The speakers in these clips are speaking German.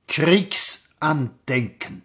Kriegsandenken.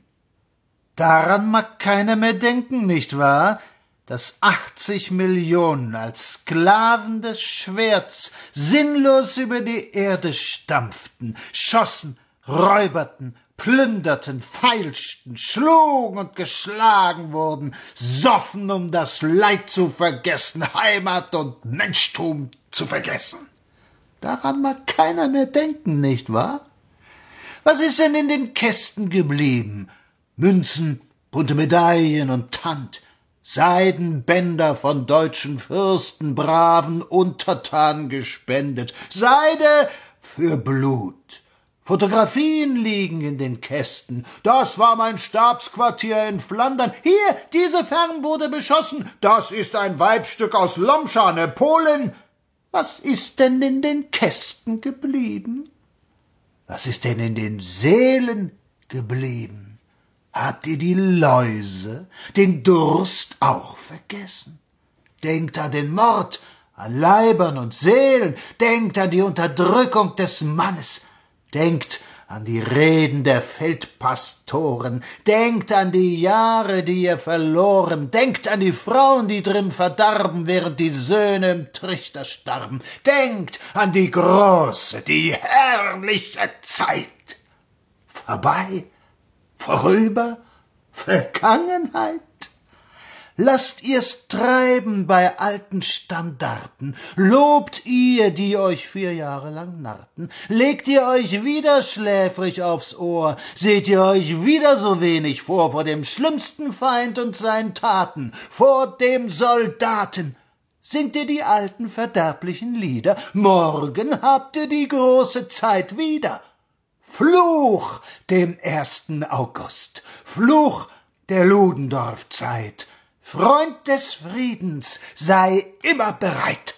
Daran mag keiner mehr denken, nicht wahr? Dass 80 Millionen als Sklaven des Schwerts sinnlos über die Erde stampften, schossen, räuberten, plünderten, feilschten, schlugen und geschlagen wurden, soffen, um das Leid zu vergessen, Heimat und Menschtum zu vergessen. Daran mag keiner mehr denken, nicht wahr? Was ist denn in den Kästen geblieben? Münzen, bunte Medaillen und Tand, Seidenbänder von deutschen Fürsten, braven Untertanen gespendet, Seide für Blut. Fotografien liegen in den Kästen. Das war mein Stabsquartier in Flandern. Hier, diese Fern wurde beschossen. Das ist ein Weibstück aus Lomschane, Polen. Was ist denn in den Kästen geblieben? Was ist denn in den Seelen geblieben? Habt ihr die Läuse, den Durst auch vergessen? Denkt an den Mord, an Leibern und Seelen. Denkt an die Unterdrückung des Mannes. Denkt an die Reden der Feldpastoren, denkt an die Jahre, die ihr verloren, denkt an die Frauen, die drin verdarben, während die Söhne im Trichter starben, denkt an die große, die herrliche Zeit. Vorbei, vorüber, Vergangenheit. Lasst ihr's treiben bei alten Standarten, lobt ihr, die euch 4 Jahre lang narrten, legt ihr euch wieder schläfrig aufs Ohr, seht ihr euch wieder so wenig vor dem schlimmsten Feind und seinen Taten, vor dem Soldaten. Singt ihr die alten verderblichen Lieder, morgen habt ihr die große Zeit wieder. Fluch dem 1. August, Fluch der Ludendorff-Zeit, Freund des Friedens, sei immer bereit.